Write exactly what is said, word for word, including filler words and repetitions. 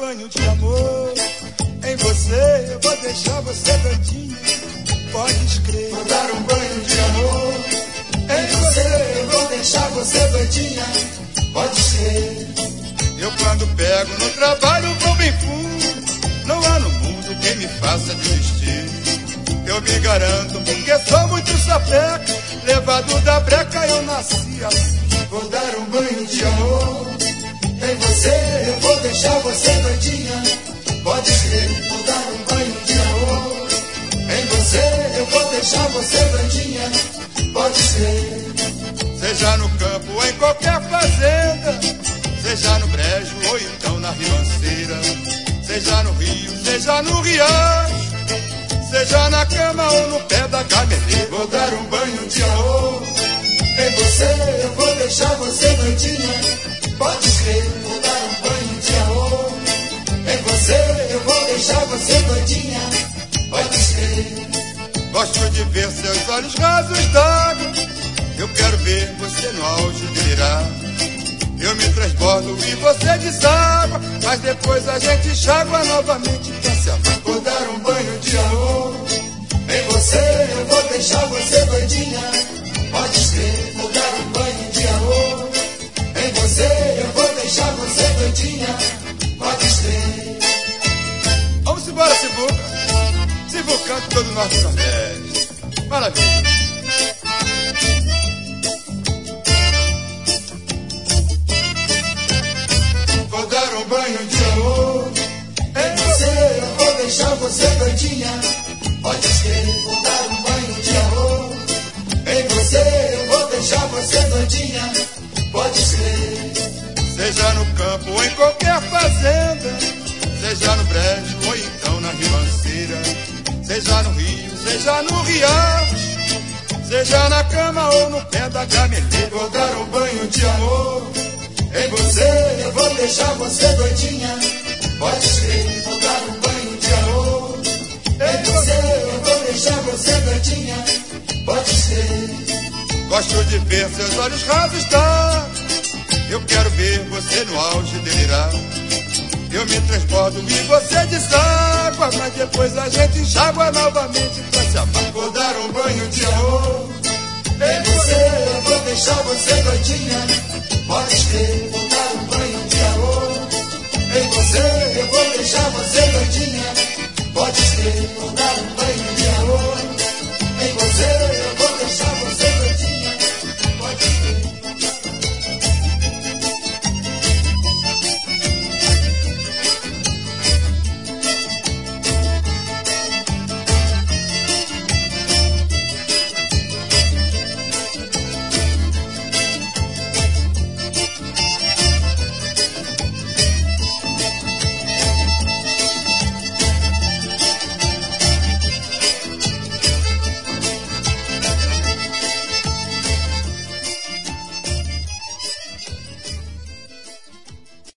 banho de amor. Em você eu vou deixar você doidinha, pode crer. Vou dar um banho de amor. Em você eu vou deixar você doidinha, pode ser. Eu quando pego no trabalho vou bem fundo, não há no mundo quem me faça desistir. Eu me garanto porque sou muito sapeca, levado da breca eu nasci assim. Vou dar um banho de amor. Em você eu vou deixar você doidinha, pode ser. Vou dar um banho de amor. Em você eu vou deixar você doidinha, pode ser. Seja no campo ou em qualquer fazenda, seja no brejo ou então na ribanceira, seja no rio, seja no riacho, seja na cama ou no pé da gameleira. Vou dar um banho de amor. Em você eu vou deixar você doidinha, pode crer. Vou dar um banho de amor. Em você eu vou deixar você doidinha, pode crer. Gosto de ver seus olhos rasos d'água, eu quero ver você no auge delirar. Eu me transbordo e você deságua, mas depois a gente enxágua novamente pra se amar. Vou dar um banho de amor. Em você eu vou deixar você doidinha, pode crer. Vou dar um banho de amor. Em você eu vou deixar você doidinha, pode crer. Vamos embora, Sivuca. Sivucante todo o norte e nordeste. Maravilha. Vou dar um banho de amor. Em você eu vou deixar você doidinha, pode crer. Vou dar um banho de amor. Em você eu vou deixar você doidinha, pode crer. Seja no campo ou em qualquer fazenda, seja no brejo ou então na ribanceira, seja no rio, seja no riacho, seja na cama ou no pé da gameleira. Vou dar um banho de amor. Em você eu vou deixar você doidinha, pode crer. Vou dar um banho de amor. Em você eu vou deixar você doidinha, pode crer. Gosto de ver seus olhos rasos d'água, eu quero ver você no auge delirar. Eu me transbordo e você deságua, mas depois a gente enxágua novamente pra se amar. Vou dar um banho de amor. Em você eu